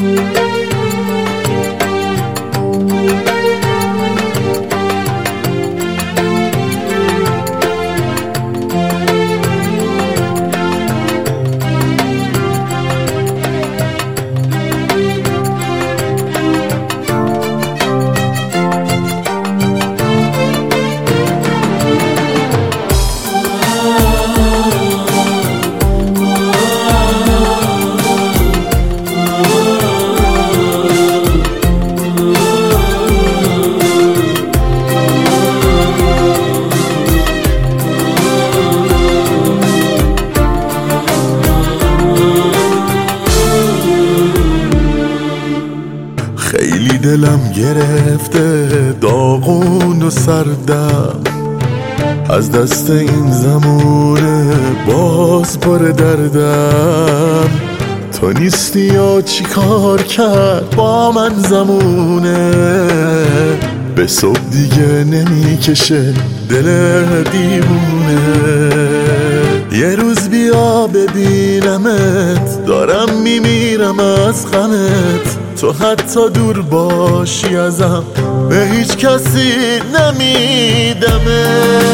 خیلی دلم گرفته داغون و سردم، از دست این زمونه باز پر دردم. تو نیستی یا چی کار کرد با من زمونه، به صبح دیگه نمیکشه دل دیوونه. یه روز بیا ببینمت، دارم میمیرم از غمت. تو حتی دور باشی ازم به هیچ کسی نمیدمه.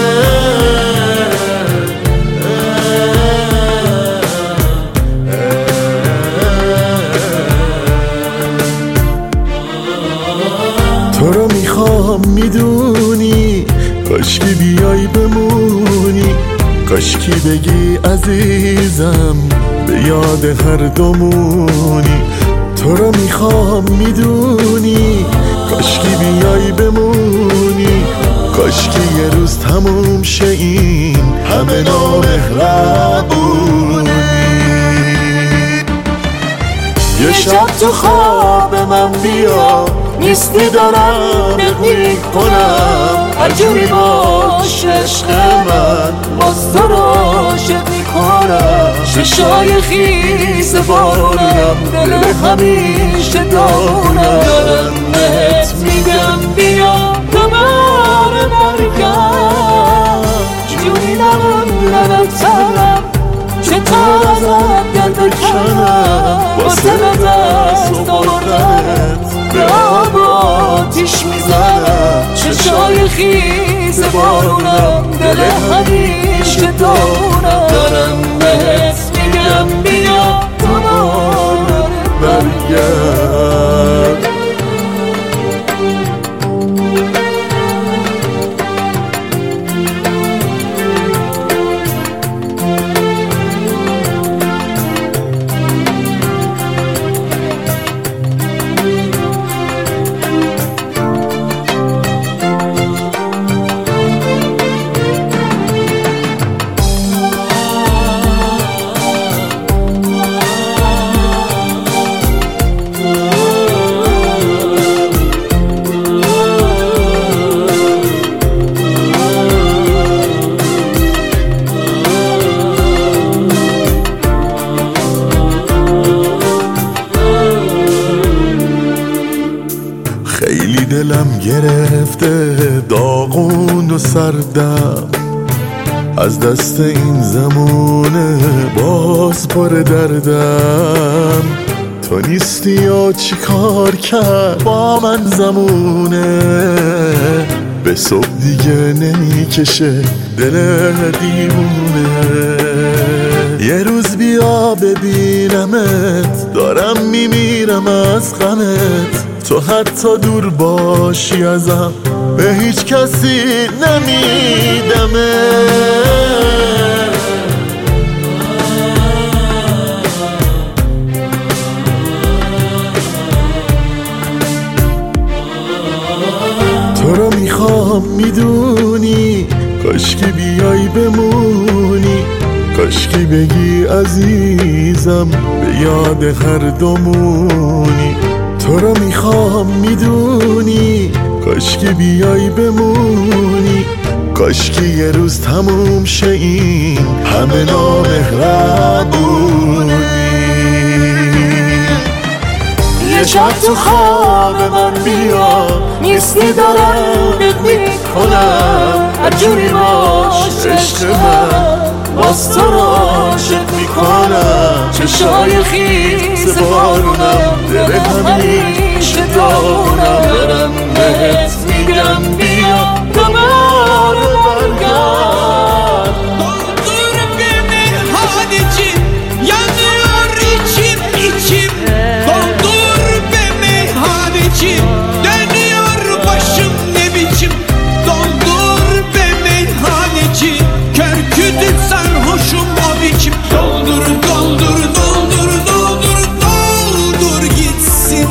تو رو میخوام میدونی، کاشکی بیای بمونی، کاشکی بگی عزیزم به یاد هر دومونی. تو رو میخوام میدونی، کاشکی بیای بمونی، کاشکی یه روز تموم شه این همه نامهربونی. یه شب تو خواب من بیا، نیستی دارم میکنم، هر جوری باش عشق من، باز تو رو عاشق میکنم. چشای خیس بارونم، دل همیشه دارونم. دارم بهت میگم بیا دوباره برگرد، جوری نموندم تنم، چطور ازت دل بکنم. واسه دست آوردنت به آب و آتیش میزنم. چشای خیز بارونم، دل همیشه دارونم. دارم بهت میگم بیا دوباره برگرد. خیلی دلم گرفته داغون و سردم، از دست این زمونه باز پر دردم. تو نیستی یا چی کار کرد با من زمونه، به صبح دیگه نمیکشه دل دیوونه. یه روز بیا ببینمت، دارم میمیرم از غمت. تو حتی دور باشی ازم به هیچ کسی نمیدمه. تو رو میخوام میدونی، کاشکی بیای بمونی، کاشکی بگی عزیزم به یاد هر دومونی. تو رو میخوام میدونی، کاشکی بیای بمونی، کاشکی یه روز تموم شه این همه نامهربونی. یه شب تو خواب من بیا، نیستی دارم میکنم، هر جوری باش عشق من، باز تو رو عاشق میکنم. چشای خیز بارونم، همیشه دارم برم بهت میگم بیا دوباره برگرد Doldur bir meyhaneci yanıyor içim içim Doldur be meyhaneci dönüyor başım ne biçim Doldur be meyhaneci kör kütük sarhoşum o biçim Doldur doldur doldur doldur doldur gitsin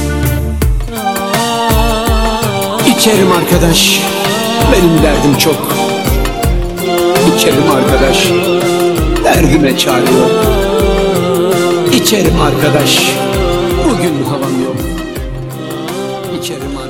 İçerim arkadaş benim derdim çok İçerim arkadaş derdime çare yok İçerim arkadaş bugün havam yok İçerim arkadaş